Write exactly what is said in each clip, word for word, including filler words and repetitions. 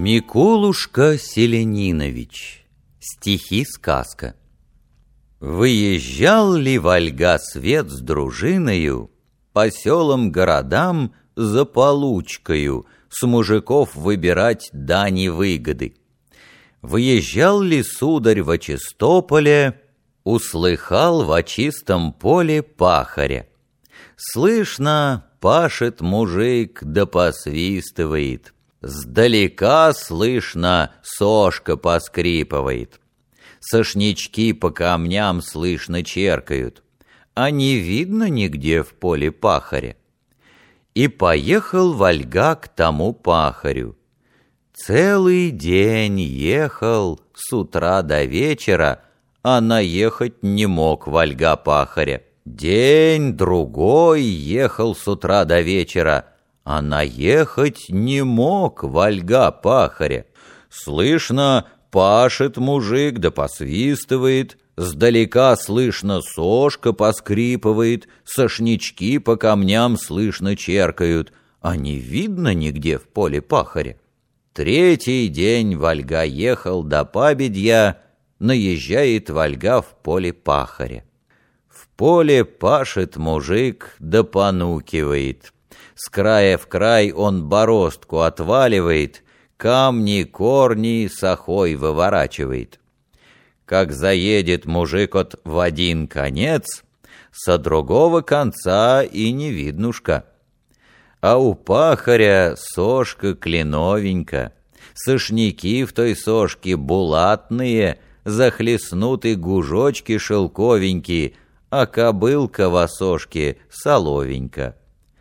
Микулушка Селенинович. Стихи-сказка. Выезжал ли Вольга свет с дружиною по селам-городам за получкою с мужиков выбирать дани выгоды? Выезжал ли сударь во чистополе, услыхал во чистом поле пахаря? Слышно, пашет мужик да посвистывает, сдалека слышно, сошка поскрипывает. Сошнички по камням слышно черкают, а не видно нигде в поле пахаря. И поехал Вольга к тому пахарю. Целый день ехал с утра до вечера, а наехать не мог Вольга пахаря. День другой ехал с утра до вечера, а наехать не мог Вольга пахаря. Слышно, пашет мужик да посвистывает, сдалека слышно, сошка поскрипывает, сошнички по камням слышно черкают, а не видно нигде в поле пахаря. Третий день Вольга ехал до пабедья, наезжает Вольга в поле пахаря. В поле пашет мужик да понукивает. С края в край он бороздку отваливает, камни, корни сахой выворачивает. Как заедет мужик от в один конец, со другого конца и не виднушка. А у пахаря сошка кленовенька, сошники в той сошке булатные, захлестнуты гужочки шелковенькие, а кобылка в осошке соловенька.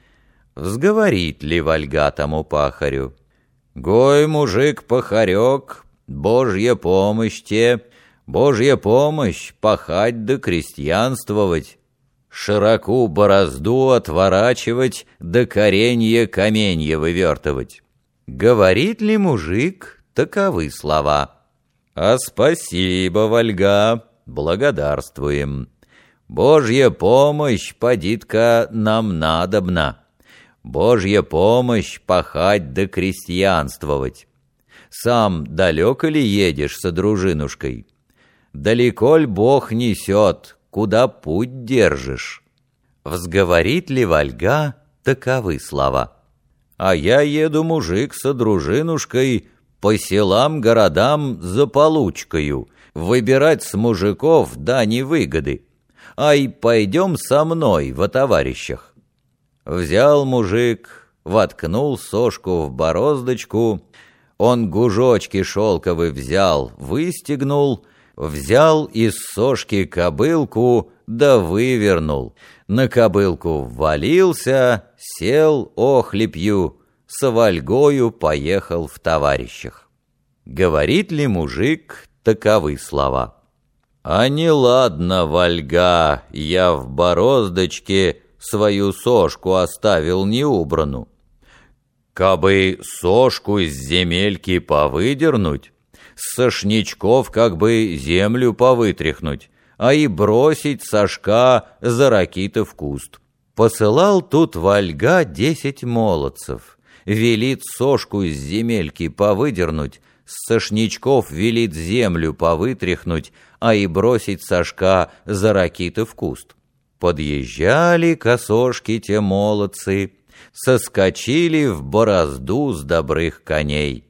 Взговорит ли Вольга тому пахарю: «Гой, мужик-пахарек, Божья помощь те, Божья помощь, пахать да крестьянствовать, широку борозду отворачивать да коренье каменье вывертывать». Говорит ли мужик таковы слова: «А спасибо, Вольга, благодарствуем. Божья помощь, подитка, нам надобна. Божья помощь пахать да крестьянствовать. Сам далеко ли едешь со дружинушкой? Далеко ль Бог несет, куда путь держишь?» Взговорит ли Вольга таковы слова: «А я еду, мужик, со дружинушкой по селам-городам за получкою, выбирать с мужиков дани выгоды. Ай, пойдем со мной во товарищах». Взял мужик, воткнул сошку в бороздочку, он гужочки шелковые взял, выстегнул, взял из сошки кобылку, да вывернул. На кобылку ввалился, сел охлепью, с Вольгою поехал в товарищах. Говорит ли мужик таковы слова: «А не ладно, Вольга, я в бороздочке свою сошку оставил неубрану. Кабы сошку из земельки повыдернуть, с сошничков как бы землю повытряхнуть, а и бросить сошка за ракиты в куст». Посылал тут Вольга десять молодцев, велит сошку из земельки повыдернуть, с сошничков велит землю повытряхнуть, а и бросить сошка за ракиты в куст. Подъезжали к осошке те молодцы, соскочили в борозду с добрых коней.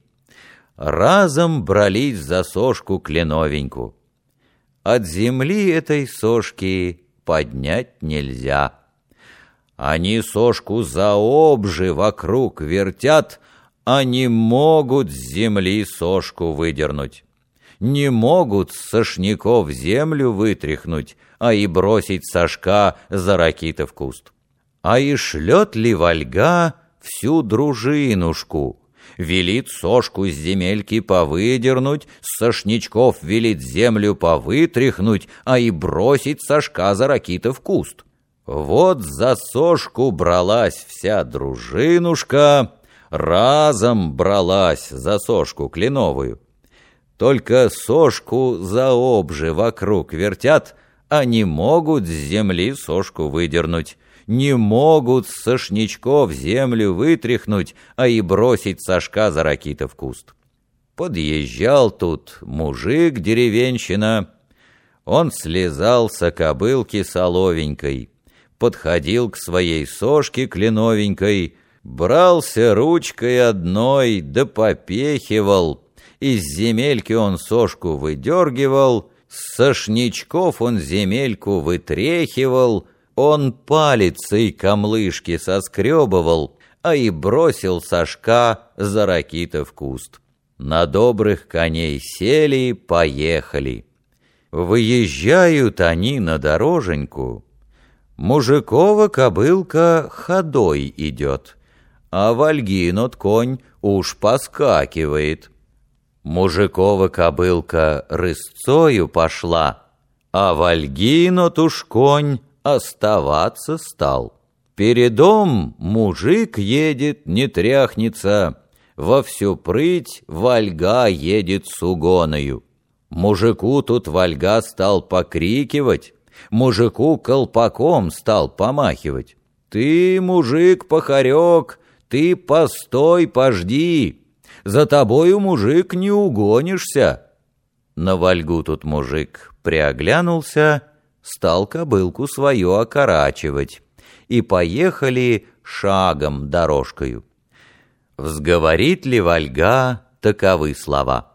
Разом брались за сошку кленовеньку. От земли этой сошки поднять нельзя. Они сошку за обжи вокруг вертят, а не могут с земли сошку выдернуть. Не могут с сошников землю вытряхнуть, а и бросить сошка за ракиты в куст. А и шлет ли Вольга всю дружинушку? Велит сошку с земельки повыдернуть, с сошничков велит землю повытряхнуть, а и бросить сошка за ракиты в куст. Вот за сошку бралась вся дружинушка, разом бралась за сошку кленовую. Только сошку за обжи вокруг вертят, а не могут с земли сошку выдернуть. не могут с сошничков землю вытряхнуть, а и бросить сошка за ракита в куст. Подъезжал тут мужик-деревенщина. Он слезал со кобылки соловенькой, подходил к своей сошке кленовенькой, брался ручкой одной, да попехивал. Из земельки он сошку выдергивал, с сошничков он земельку вытряхивал, он палицей камлышки соскребывал, а и бросил сошка за ракита в куст. На добрых коней сели, поехали. Выезжают они на дороженьку. Мужикова кобылка ходой идет, а Вальгинот конь уж поскакивает. Мужикова кобылка рысцою пошла, а Вальгинот уж конь оставаться стал. Передом мужик едет, не тряхнется, во всю прыть Вальга едет с угоною. Мужику тут Вальга стал покрикивать, мужику колпаком стал помахивать. «Ты, мужик-похарек, ты постой, пожди, за тобою, мужик, не угонишься». На Вальгу тут мужик приоглянулся, стал кобылку свою окорачивать, и поехали шагом дорожкою. Взговорит ли Вальга таковы слова: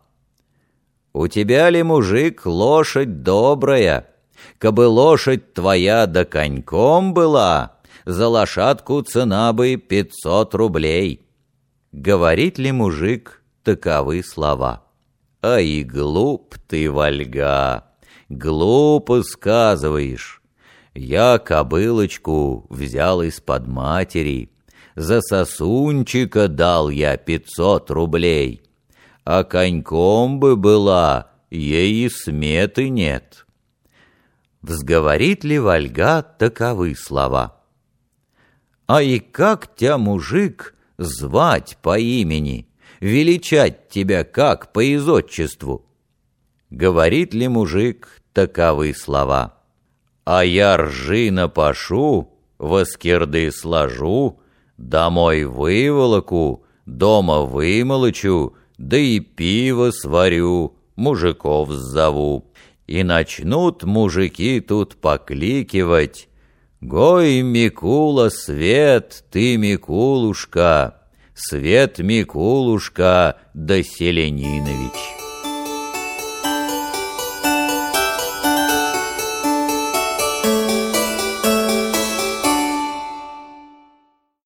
«У тебя ли, мужик, лошадь добрая? Кабы лошадь твоя да коньком была, за лошадку цена бы пятьсот рублей». Говорит ли мужик таковы слова: «Ай, глуп ты, Вальга, глупо сказываешь. Я кобылочку взял из-под матери, за сосунчика дал я пятьсот рублей, а коньком бы была, ей и сметы нет». Взговорит ли Вальга таковы слова: «А и как тебя, мужик, звать по имени, величать тебя как по изотчеству?» Говорит ли мужик таковы слова: «А я ржи напашу, воскирды сложу, домой выволоку, дома вымолочу, да и пиво сварю, мужиков зову». И начнут мужики тут покликивать: «Гой, Микула, Свет, ты, Микулушка, Свет Микулушка, да Селенинович».